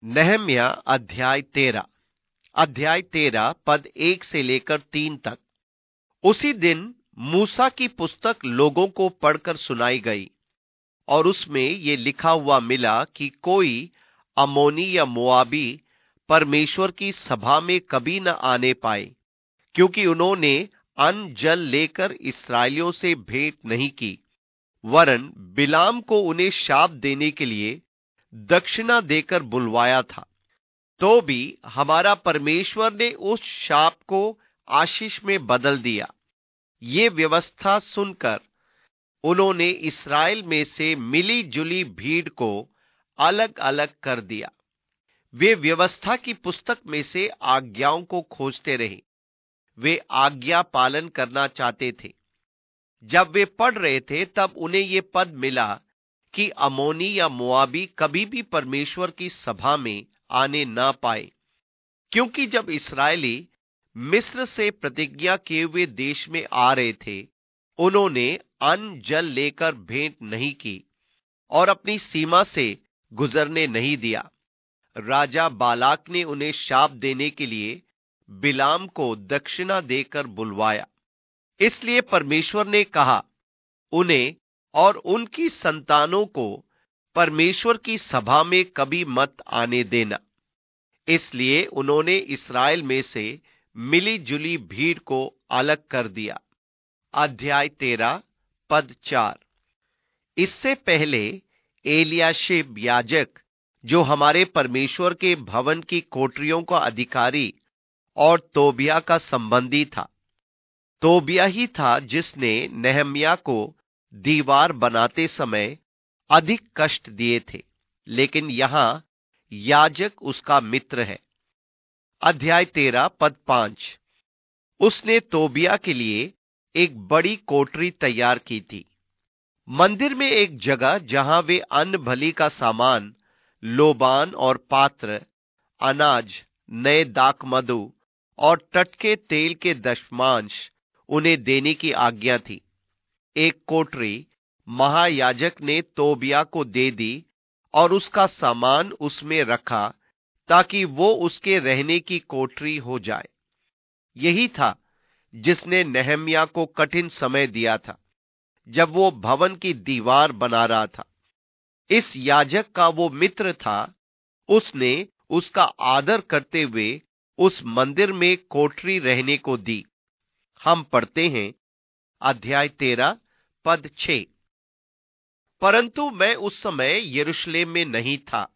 नहम्या अध्याय 13 पद 1 से लेकर 3 तक। उसी दिन मूसा की पुस्तक लोगों को पढ़कर सुनाई गई और उसमें ये लिखा हुआ मिला कि कोई अमोनी या मोआबी परमेश्वर की सभा में कभी न आने पाए, क्योंकि उन्होंने अन्न जल लेकर इसराइलियों से भेंट नहीं की, वरन बिलाम को उन्हें शाप देने के लिए दक्षिणा देकर बुलवाया था। तो भी हमारा परमेश्वर ने उस शाप को आशीष में बदल दिया। ये व्यवस्था सुनकर उन्होंने इस्राएल में से मिली जुली भीड़ को अलग अलग कर दिया। वे व्यवस्था की पुस्तक में से आज्ञाओं को खोजते रहे। वे आज्ञा पालन करना चाहते थे। जब वे पढ़ रहे थे तब उन्हें ये पद मिला कि अमोनी या मोआबी कभी भी परमेश्वर की सभा में आने ना पाए, क्योंकि जब इस्राएली मिस्र से प्रतिज्ञा किए हुए देश में आ रहे थे, उन्होंने अन्न जल लेकर भेंट नहीं की और अपनी सीमा से गुजरने नहीं दिया। राजा बालाक ने उन्हें शाप देने के लिए बिलाम को दक्षिणा देकर बुलवाया। इसलिए परमेश्वर ने कहा, उन्हें और उनकी संतानों को परमेश्वर की सभा में कभी मत आने देना। इसलिए उन्होंने इस्राएल में से मिली जुली भीड़ को अलग कर दिया। अध्याय 13 पद 4। इससे पहले एलियाशिब याजक, जो हमारे परमेश्वर के भवन की कोठरियों का अधिकारी और तोबिया का संबंधी था, तोबिया ही था जिसने नहम्या को दीवार बनाते समय अधिक कष्ट दिए थे, लेकिन यहां याजक उसका मित्र है। अध्याय 13 पद 5। उसने तोबिया के लिए एक बड़ी कोठरी तैयार की थी, मंदिर में एक जगह जहां वे अन्न बलि का सामान, लोबान और पात्र, अनाज, नए दाखमधु और टटके तेल के दशमांश उन्हें देने की आज्ञा थी। एक कोठरी महायाजक ने तोबिया को दे दी और उसका सामान उसमें रखा, ताकि वो उसके रहने की कोठरी हो जाए। यही था जिसने नहम्या को कठिन समय दिया था, जब वो भवन की दीवार बना रहा था। इस याजक का वो मित्र था। उसने उसका आदर करते हुए उस मंदिर में कोठरी रहने को दी। हम पढ़ते हैं अध्याय 13 पद 6। परंतु मैं उस समय यरूशलेम में नहीं था।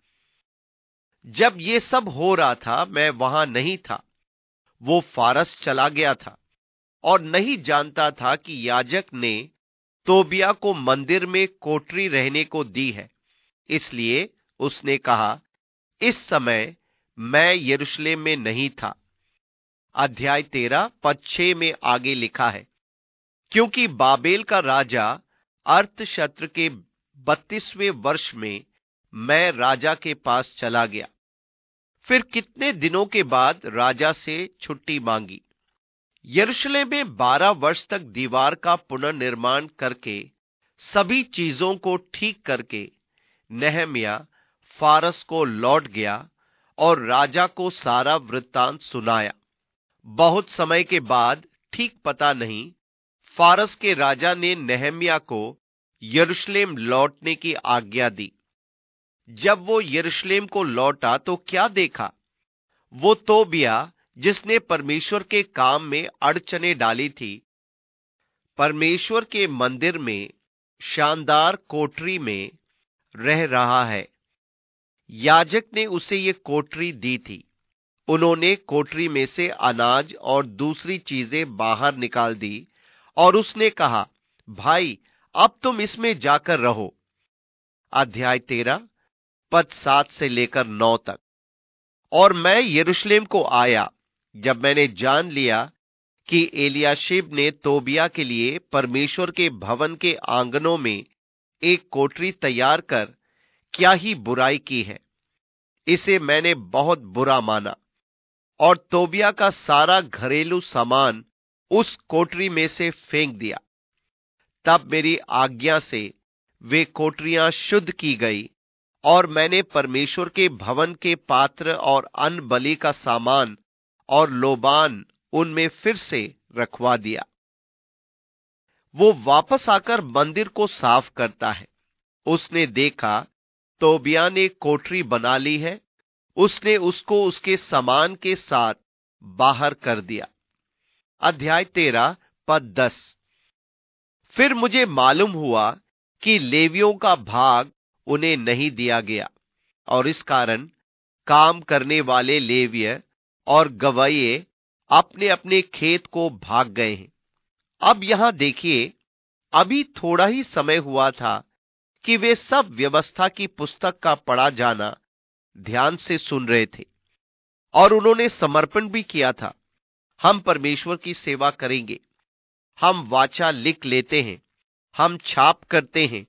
जब ये सब हो रहा था मैं वहां नहीं था। वो फारस चला गया था और नहीं जानता था कि याजक ने तोबिया को मंदिर में कोठरी रहने को दी है। इसलिए उसने कहा, इस समय मैं यरूशलेम में नहीं था। अध्याय 13 पद 6 में आगे लिखा है, क्योंकि बाबेल का राजा अर्थशस्त्र के 32वें वर्ष में मैं राजा के पास चला गया। फिर कितने दिनों के बाद राजा से छुट्टी मांगी। यरूशलेम में 12 वर्ष तक दीवार का पुनर्निर्माण करके सभी चीजों को ठीक करके नहम्या फारस को लौट गया और राजा को सारा वृत्तांत सुनाया। बहुत समय के बाद, ठीक पता नहीं, फारस के राजा ने नहम्या को यरूशलेम लौटने की आज्ञा दी। जब वो यरूशलेम को लौटा तो क्या देखा? वो तोबिया, जिसने परमेश्वर के काम में अड़चने डाली थी, परमेश्वर के मंदिर में शानदार कोठरी में रह रहा है। याजक ने उसे ये कोठरी दी थी। उन्होंने कोठरी में से अनाज और दूसरी चीजें बाहर निकाल दी और उसने कहा, भाई अब तुम इसमें जाकर रहो। अध्याय 13 पद 7 से लेकर 9 तक। और मैं यरूशलेम को आया जब मैंने जान लिया कि एलियाशिब ने तोबिया के लिए परमेश्वर के भवन के आंगनों में एक कोठरी तैयार कर क्या ही बुराई की है। इसे मैंने बहुत बुरा माना और तोबिया का सारा घरेलू सामान उस कोठरी में से फेंक दिया। तब मेरी आज्ञा से वे कोठरियां शुद्ध की गई और मैंने परमेश्वर के भवन के पात्र और अन्न बलि का सामान और लोबान उनमें फिर से रखवा दिया। वो वापस आकर मंदिर को साफ करता है। उसने देखा तोबिया ने कोठरी बना ली है। उसने उसको उसके सामान के साथ बाहर कर दिया। अध्याय 13 पद 10। फिर मुझे मालूम हुआ कि लेवियों का भाग उन्हें नहीं दिया गया, और इस कारण काम करने वाले लेवीय और गवाये अपने अपने खेत को भाग गए हैं। अब यहां देखिए, अभी थोड़ा ही समय हुआ था कि वे सब व्यवस्था की पुस्तक का पढ़ा जाना ध्यान से सुन रहे थे, और उन्होंने समर्पण भी किया था। हम परमेश्वर की सेवा करेंगे, हम वाचा लिख लेते हैं, हम छाप करते हैं,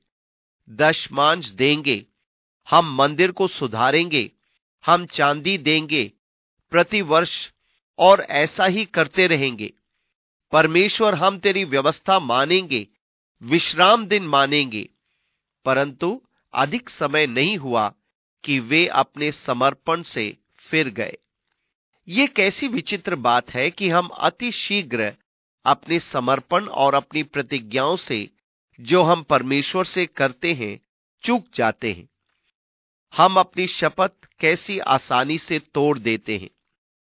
दशमांश देंगे, हम मंदिर को सुधारेंगे, हम चांदी देंगे प्रति वर्ष, और ऐसा ही करते रहेंगे। परमेश्वर, हम तेरी व्यवस्था मानेंगे, विश्राम दिन मानेंगे। परंतु अधिक समय नहीं हुआ कि वे अपने समर्पण से फिर गए। ये कैसी विचित्र बात है कि हम अति शीघ्र अपने समर्पण और अपनी प्रतिज्ञाओं से, जो हम परमेश्वर से करते हैं, चूक जाते हैं। हम अपनी शपथ कैसी आसानी से तोड़ देते हैं।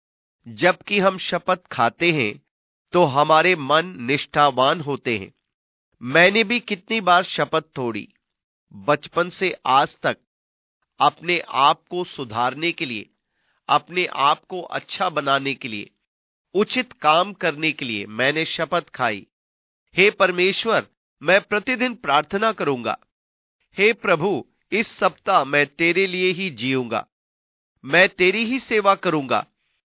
जबकि हम शपथ खाते हैं तो हमारे मन निष्ठावान होते हैं। मैंने भी कितनी बार शपथ तोड़ी, बचपन से आज तक। अपने आप को सुधारने के लिए, अपने आप को अच्छा बनाने के लिए, उचित काम करने के लिए मैंने शपथ खाई, हे परमेश्वर, मैं प्रतिदिन प्रार्थना करूंगा। हे प्रभु, इस सप्ताह मैं तेरे लिए ही जीऊंगा, मैं तेरी ही सेवा करूंगा।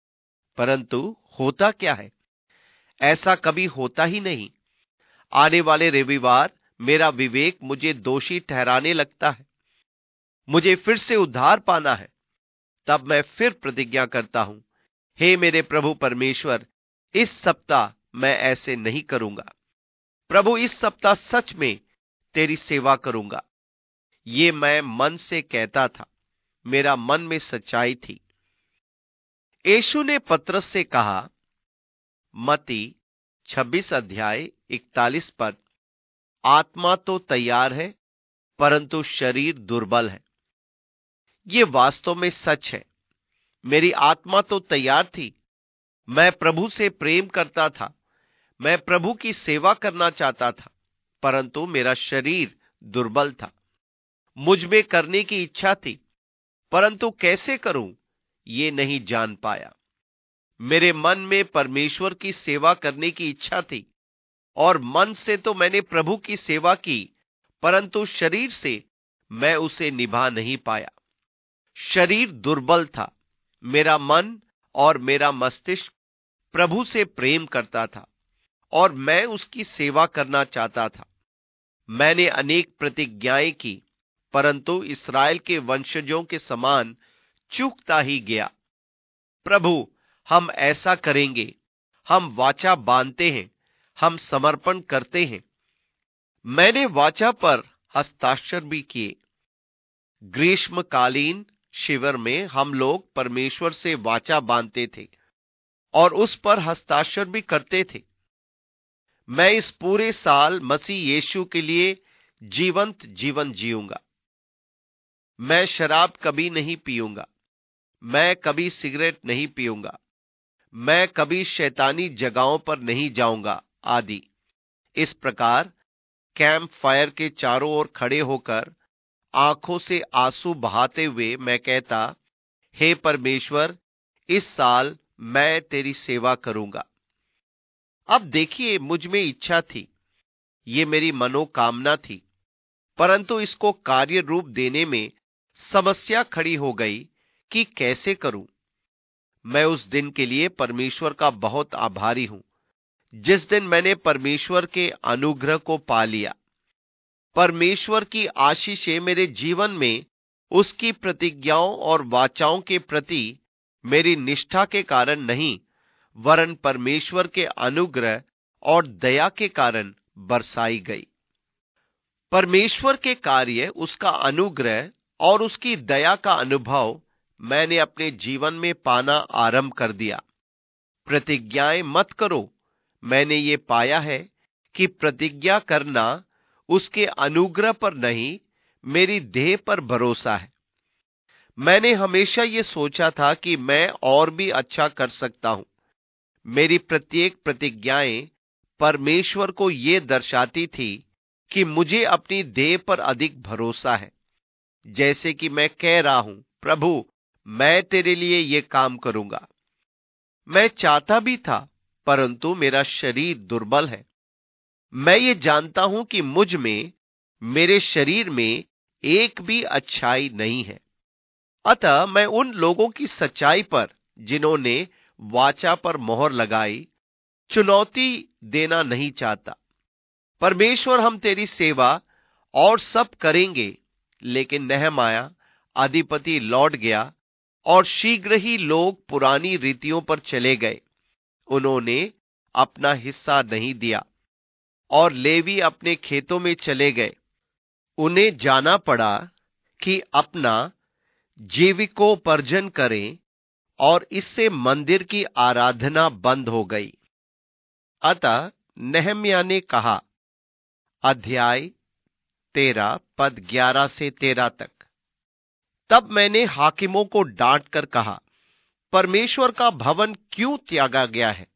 परंतु होता क्या है? ऐसा कभी होता ही नहीं। आने वाले रविवार मेरा विवेक मुझे दोषी ठहराने लगता है। मुझे फिर से उद्धार पाना है। तब मैं फिर प्रतिज्ञा करता हूं, हे मेरे प्रभु परमेश्वर, इस सप्ताह मैं ऐसे नहीं करूंगा। प्रभु, इस सप्ताह सच में तेरी सेवा करूंगा। ये मैं मन से कहता था, मेरा मन में सच्चाई थी। यीशु ने पतरस से कहा, मत्ती 26 अध्याय 41 पद, आत्मा तो तैयार है परंतु शरीर दुर्बल है। ये वास्तव में सच है। मेरी आत्मा तो तैयार थी। मैं प्रभु से प्रेम करता था, मैं प्रभु की सेवा करना चाहता था, परंतु मेरा शरीर दुर्बल था। मुझ में करने की इच्छा थी, परंतु कैसे करूं ये नहीं जान पाया। मेरे मन में परमेश्वर की सेवा करने की इच्छा थी, और मन से तो मैंने प्रभु की सेवा की, परंतु शरीर से मैं उसे निभा नहीं पाया। शरीर दुर्बल था। मेरा मन और मेरा मस्तिष्क प्रभु से प्रेम करता था, और मैं उसकी सेवा करना चाहता था। मैंने अनेक प्रतिज्ञाएं की, परंतु इस्राएल के वंशजों के समान चूकता ही गया। प्रभु, हम ऐसा करेंगे, हम वाचा बांधते हैं, हम समर्पण करते हैं। मैंने वाचा पर हस्ताक्षर भी किए। ग्रीष्मकालीन शिविर में हम लोग परमेश्वर से वाचा बांधते थे और उस पर हस्ताक्षर भी करते थे। मैं इस पूरे साल मसीह यीशु के लिए जीवंत जीवन जीऊंगा। मैं शराब कभी नहीं पीऊंगा, मैं कभी सिगरेट नहीं पीऊंगा, मैं कभी शैतानी जगहों पर नहीं जाऊंगा आदि। इस प्रकार कैंप फायर के चारों ओर खड़े होकर आंखों से आंसू बहाते हुए मैं कहता, हे परमेश्वर, इस साल मैं तेरी सेवा करूंगा। अब देखिए, मुझ में इच्छा थी, ये मेरी मनोकामना थी, परंतु इसको कार्य रूप देने में समस्या खड़ी हो गई कि कैसे करूं। मैं उस दिन के लिए परमेश्वर का बहुत आभारी हूं, जिस दिन मैंने परमेश्वर के अनुग्रह को पा लिया। परमेश्वर की आशीषें मेरे जीवन में उसकी प्रतिज्ञाओं और वाचाओं के प्रति मेरी निष्ठा के कारण नहीं, वरन परमेश्वर के अनुग्रह और दया के कारण बरसाई गई। परमेश्वर के कार्य, उसका अनुग्रह और उसकी दया का अनुभव मैंने अपने जीवन में पाना आरंभ कर दिया। प्रतिज्ञाएं मत करो। मैंने ये पाया है कि प्रतिज्ञा करना उसके अनुग्रह पर नहीं, मेरी देह पर भरोसा है। मैंने हमेशा ये सोचा था कि मैं और भी अच्छा कर सकता हूं। मेरी प्रत्येक प्रतिज्ञाएं परमेश्वर को ये दर्शाती थी कि मुझे अपनी देह पर अधिक भरोसा है। जैसे कि मैं कह रहा हूं, प्रभु, मैं तेरे लिए ये काम करूंगा। मैं चाहता भी था, परंतु मेरा शरीर दुर्बल है। मैं ये जानता हूं कि मुझ में, मेरे शरीर में एक भी अच्छाई नहीं है। अतः मैं उन लोगों की सच्चाई पर, जिन्होंने वाचा पर मोहर लगाई, चुनौती देना नहीं चाहता। परमेश्वर, हम तेरी सेवा और सब करेंगे। लेकिन नेहमाया अधिपति लौट गया और शीघ्र ही लोग पुरानी रीतियों पर चले गए। उन्होंने अपना हिस्सा नहीं दिया और लेवी अपने खेतों में चले गए। उन्हें जाना पड़ा कि अपना जीविकोपार्जन करें और इससे मंदिर की आराधना बंद हो गई। अतः नेहम्याह ने कहा, अध्याय 13 पद 11 से 13 तक। तब मैंने हाकिमों को डांट कर कहा, परमेश्वर का भवन क्यों त्यागा गया है?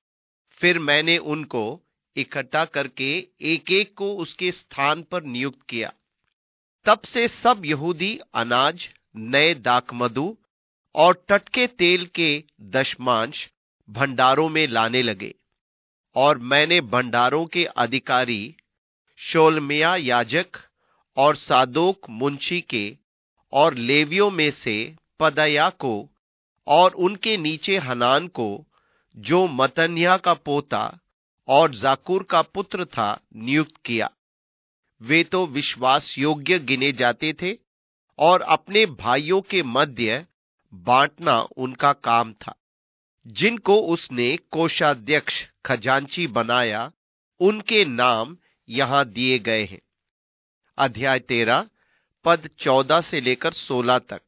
फिर मैंने उनको इकट्ठा करके एक एक को उसके स्थान पर नियुक्त किया। तब से सब यहूदी अनाज, नए दाखमधु और टटके तेल के दशमांश भंडारों में लाने लगे। और मैंने भंडारों के अधिकारी शोलमिया याजक और सादोक मुंशी के और लेवियों में से पदाया को और उनके नीचे हनान को, जो मतन्याह का पोता और जाकुर का पुत्र था, नियुक्त किया। वे तो विश्वास योग्य गिने जाते थे और अपने भाइयों के मध्य बांटना उनका काम था। जिनको उसने कोषाध्यक्ष खजांची बनाया, उनके नाम यहां दिए गए हैं। अध्याय 13 पद 14 से लेकर 16 तक।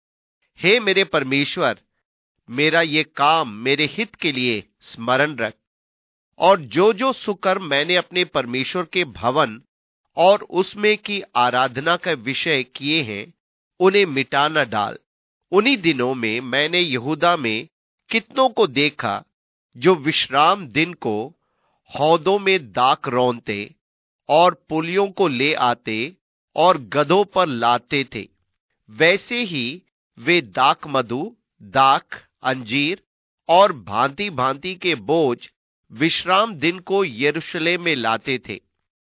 हे मेरे परमेश्वर, मेरा ये काम मेरे हित के लिए स्मरण रख, और जो जो सुकर्म मैंने अपने परमेश्वर के भवन और उसमें की आराधना का विषय किए हैं, उन्हें मिटा न डाल। उन्हीं दिनों में मैंने यहूदा में कितनों को देखा जो विश्राम दिन को हौदों में दाख रौंदते और पुलियों को ले आते और गधों पर लाते थे। वैसे ही वे दाख मधु, दाख, अंजीर और भांति भांति के बोझ विश्राम दिन को यरूशलेम में लाते थे।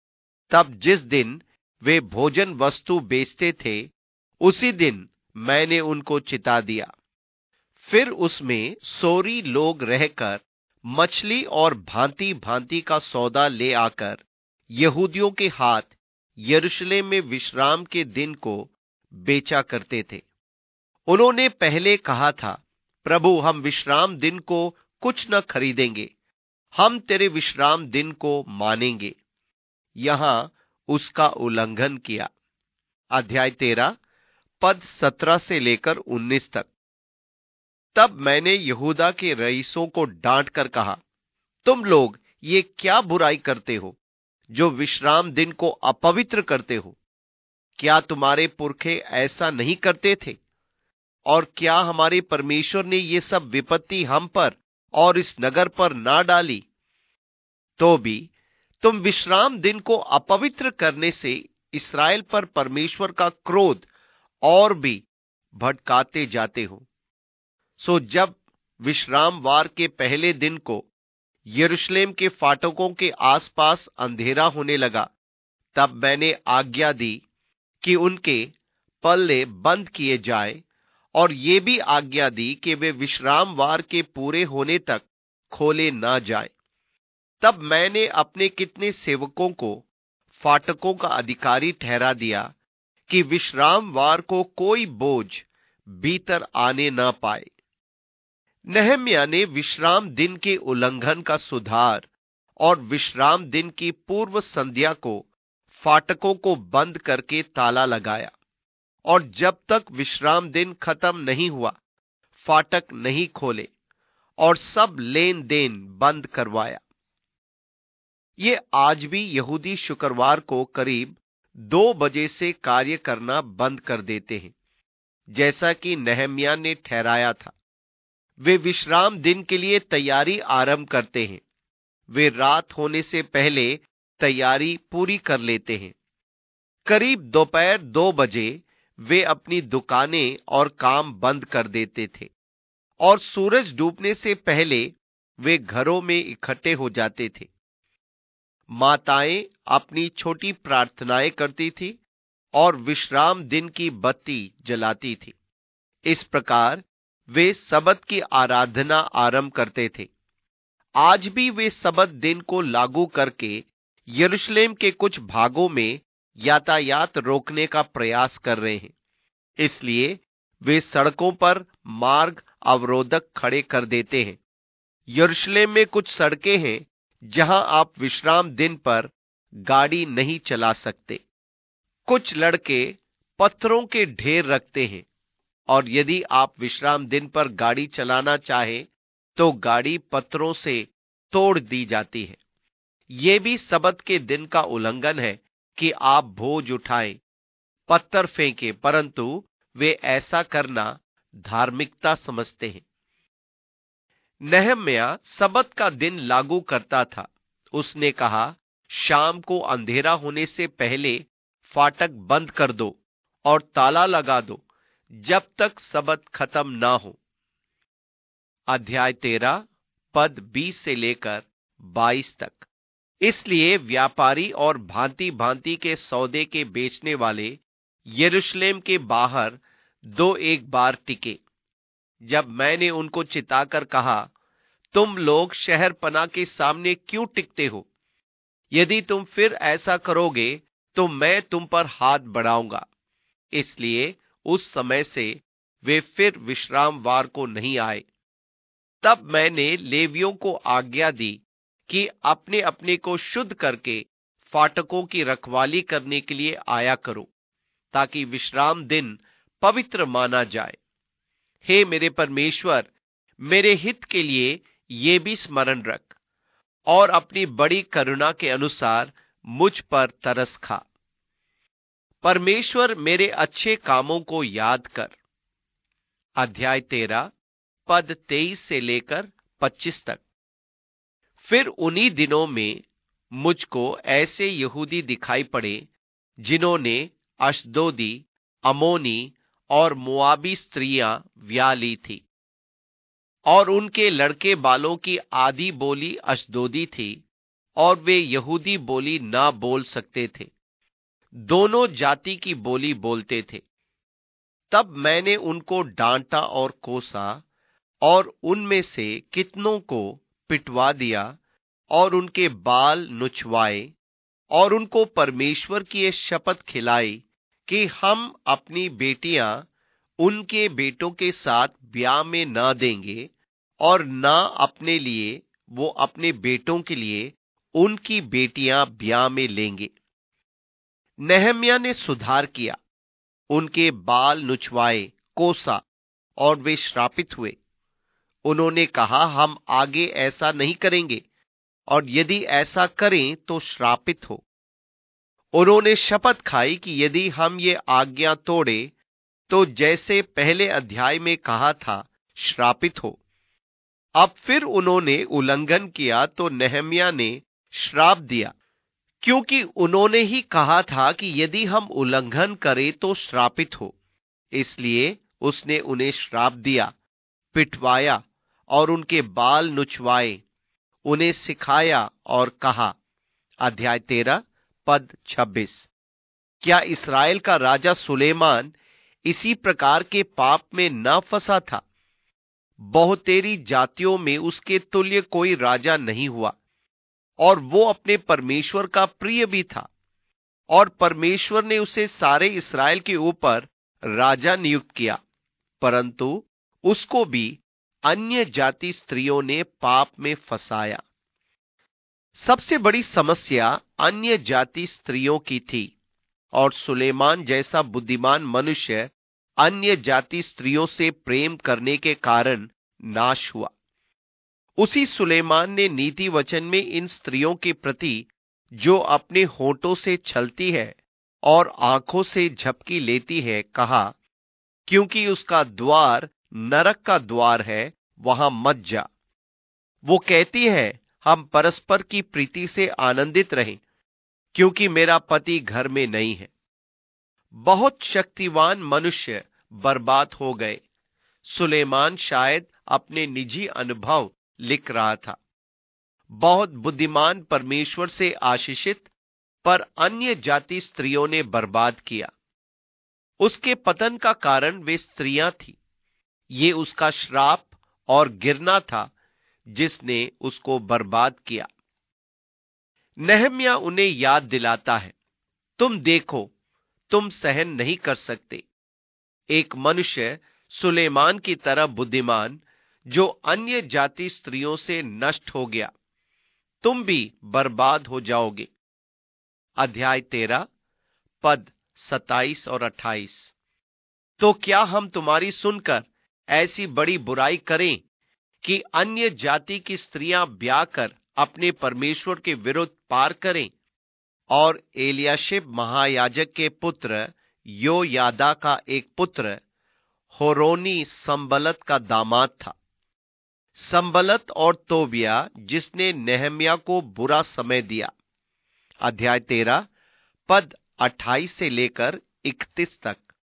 तब जिस दिन वे भोजन वस्तु बेचते थे, उसी दिन मैंने उनको चिता दिया। फिर उसमें सोरी लोग रहकर मछली और भांति भांति का सौदा ले आकर यहूदियों के हाथ यरूशलेम में विश्राम के दिन को बेचा करते थे। उन्होंने पहले कहा था, प्रभु, हम विश्राम दिन को कुछ न खरीदेंगे, हम तेरे विश्राम दिन को मानेंगे। यहां उसका उल्लंघन किया। अध्याय 13 पद 17 से लेकर 19 तक। तब मैंने यहूदा के रईसों को डांट कर कहा, तुम लोग ये क्या बुराई करते हो, जो विश्राम दिन को अपवित्र करते हो? क्या तुम्हारे पुरखे ऐसा नहीं करते थे? और क्या हमारे परमेश्वर ने ये सब विपत्ति हम पर और इस नगर पर ना डाली? तो भी तुम विश्राम दिन को अपवित्र करने से इस्राएल पर परमेश्वर का क्रोध और भी भड़काते जाते हो। सो जब विश्राम वार के पहले दिन को यरूशलेम के फाटकों के आसपास अंधेरा होने लगा, तब मैंने आज्ञा दी कि उनके पल्ले बंद किए जाए, और ये भी आज्ञा दी कि वे विश्राम वार के पूरे होने तक खोले ना जाए। तब मैंने अपने कितने सेवकों को फाटकों का अधिकारी ठहरा दिया कि विश्राम वार को कोई बोझ भीतर आने न पाए। नेहम्याह ने विश्राम दिन के उल्लंघन का सुधार और विश्राम दिन की पूर्व संध्या को फाटकों को बंद करके ताला लगाया, और जब तक विश्राम दिन खत्म नहीं हुआ फाटक नहीं खोले और सब लेन देन बंद करवाया। ये आज भी यहूदी शुक्रवार को करीब 2 बजे से कार्य करना बंद कर देते हैं, जैसा कि नहम्याह ने ठहराया था। वे विश्राम दिन के लिए तैयारी आरंभ करते हैं। वे रात होने से पहले तैयारी पूरी कर लेते हैं। करीब दोपहर 2 बजे वे अपनी दुकानें और काम बंद कर देते थे और सूरज डूबने से पहले वे घरों में इकट्ठे हो जाते थे। माताएं अपनी छोटी प्रार्थनाएं करती थी और विश्राम दिन की बत्ती जलाती थी। इस प्रकार वे सबत की आराधना आरंभ करते थे। आज भी वे सबत दिन को लागू करके यरूशलेम के कुछ भागों में यातायात रोकने का प्रयास कर रहे हैं। इसलिए वे सड़कों पर मार्ग अवरोधक खड़े कर देते हैं। यरूशलेम में कुछ सड़कें हैं जहां आप विश्राम दिन पर गाड़ी नहीं चला सकते। कुछ लड़के पत्थरों के ढेर रखते हैं और यदि आप विश्राम दिन पर गाड़ी चलाना चाहें तो गाड़ी पत्थरों से तोड़ दी जाती है। यह भी सबत के दिन का उल्लंघन है कि आप बोझ उठाएं, पत्थर फेंकें, परंतु वे ऐसा करना धार्मिकता समझते हैं। नहम्याह सबत का दिन लागू करता था। उसने कहा, शाम को अंधेरा होने से पहले फाटक बंद कर दो और ताला लगा दो जब तक सबत खत्म ना हो। अध्याय 13 पद 20 से लेकर 22 तक। इसलिए व्यापारी और भांति भांति के सौदे के बेचने वाले यरूशलेम के बाहर 2-1 बार टिके। जब मैंने उनको चिताकर कहा, तुम लोग शहर पनाह के सामने क्यों टिकते हो? यदि तुम फिर ऐसा करोगे तो मैं तुम पर हाथ बढ़ाऊंगा। इसलिए उस समय से वे फिर विश्रामवार को नहीं आए। तब मैंने लेवियों को आज्ञा दी कि अपने अपने को शुद्ध करके फाटकों की रखवाली करने के लिए आया करो, ताकि विश्राम दिन पवित्र माना जाए। हे मेरे परमेश्वर, मेरे हित के लिए ये भी स्मरण रख और अपनी बड़ी करुणा के अनुसार मुझ पर तरस खा। परमेश्वर, मेरे अच्छे कामों को याद कर। अध्याय 13 पद 23 से लेकर 25 तक। फिर उन्हीं दिनों में मुझको ऐसे यहूदी दिखाई पड़े जिन्होंने अश्दोदी, अमोनी और मोआबी स्त्रियां ब्याह ली थी, और उनके लड़के बालों की आधी बोली अश्दोदी थी और वे यहूदी बोली ना बोल सकते थे, दोनों जाति की बोली बोलते थे। तब मैंने उनको डांटा और कोसा और उनमें से कितनों को पिटवा दिया और उनके बाल नुचवाए और उनको परमेश्वर की ये शपथ खिलाई कि हम अपनी बेटियां उनके बेटों के साथ ब्याह में ना देंगे और ना अपने लिए वो अपने बेटों के लिए उनकी बेटियां ब्याह में लेंगे। नहम्याह ने सुधार किया, उनके बाल नुचवाए, कोसा और वे श्रापित हुए। उन्होंने कहा, हम आगे ऐसा नहीं करेंगे और यदि ऐसा करें तो श्रापित हो। उन्होंने शपथ खाई कि यदि हम ये आज्ञा तोड़े तो जैसे पहले अध्याय में कहा था, श्रापित हो। अब फिर उन्होंने उल्लंघन किया तो नहम्याह ने श्राप दिया, क्योंकि उन्होंने ही कहा था कि यदि हम उल्लंघन करें तो श्रापित हो। इसलिए उसने उन्हें श्राप दिया, पिटवाया और उनके बाल नुचवाए, उन्हें सिखाया और कहा। अध्याय 13 पद 26। क्या इस्राएल का राजा सुलेमान इसी प्रकार के पाप में न फंसा था? बहुतेरी जातियों में उसके तुल्य कोई राजा नहीं हुआ और वो अपने परमेश्वर का प्रिय भी था, और परमेश्वर ने उसे सारे इस्राएल के ऊपर राजा नियुक्त किया। परंतु उसको भी अन्य जाति स्त्रियों ने पाप में फंसाया। सबसे बड़ी समस्या अन्य जाति स्त्रियों की थी और सुलेमान जैसा बुद्धिमान मनुष्य अन्य जाति स्त्रियों से प्रेम करने के कारण नाश हुआ। उसी सुलेमान ने नीति वचन में इन स्त्रियों के प्रति जो अपने होठों से छलती है और आंखों से झपकी लेती है कहा, क्योंकि उसका द्वार नरक का द्वार है, वहां मत जा। वो कहती है, हम परस्पर की प्रीति से आनंदित रहें, क्योंकि मेरा पति घर में नहीं है। बहुत शक्तिवान मनुष्य बर्बाद हो गए। सुलेमान शायद अपने निजी अनुभव लिख रहा था। बहुत बुद्धिमान परमेश्वर से आशीषित, पर अन्य जाति स्त्रियों ने बर्बाद किया। उसके पतन का कारण वे स्त्रियां थी। ये उसका श्राप और गिरना था जिसने उसको बर्बाद किया। नहम्याह उन्हें याद दिलाता है, तुम देखो, तुम सहन नहीं कर सकते। एक मनुष्य सुलेमान की तरह बुद्धिमान जो अन्य जाति स्त्रियों से नष्ट हो गया, तुम भी बर्बाद हो जाओगे। अध्याय 13 पद 27 और 28। तो क्या हम तुम्हारी सुनकर ऐसी बड़ी बुराई करें कि अन्य जाति की स्त्रियां ब्याह कर अपने परमेश्वर के विरुद्ध पार करें? और एलियाशिब महायाजक के पुत्र योयादा का एक पुत्र होरोनी संबलत का दामाद था। संबलत और तोबिया जिसने नेहम्याह को बुरा समय दिया। अध्याय 13 पद 28 से लेकर 31 तक।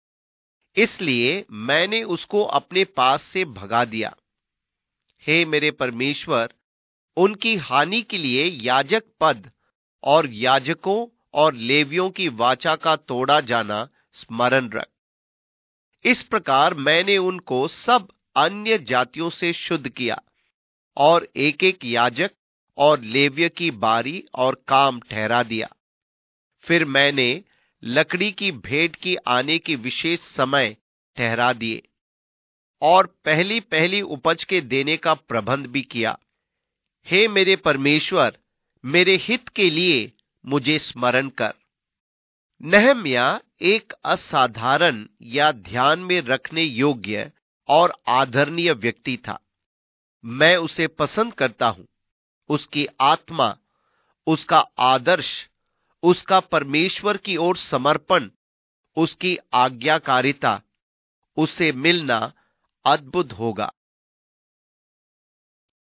इसलिए मैंने उसको अपने पास से भगा दिया। हे मेरे परमेश्वर, उनकी हानि के लिए याजक पद और याजकों और लेवियों की वाचा का तोड़ा जाना स्मरण रख। इस प्रकार मैंने उनको सब अन्य जातियों से शुद्ध किया और एक एक याजक और लेव्य की बारी और काम ठहरा दिया। फिर मैंने लकड़ी की भेंट की आने की विशेष समय ठहरा दिए और पहली पहली उपज के देने का प्रबंध भी किया। हे मेरे परमेश्वर, मेरे हित के लिए मुझे स्मरण कर। नहम्याह एक असाधारण या ध्यान में रखने योग्य और आदरणीय व्यक्ति था। मैं उसे पसंद करता हूं। उसकी आत्मा, उसका आदर्श, उसका परमेश्वर की ओर समर्पण, उसकी आज्ञाकारिता, उसे मिलना अद्भुत होगा।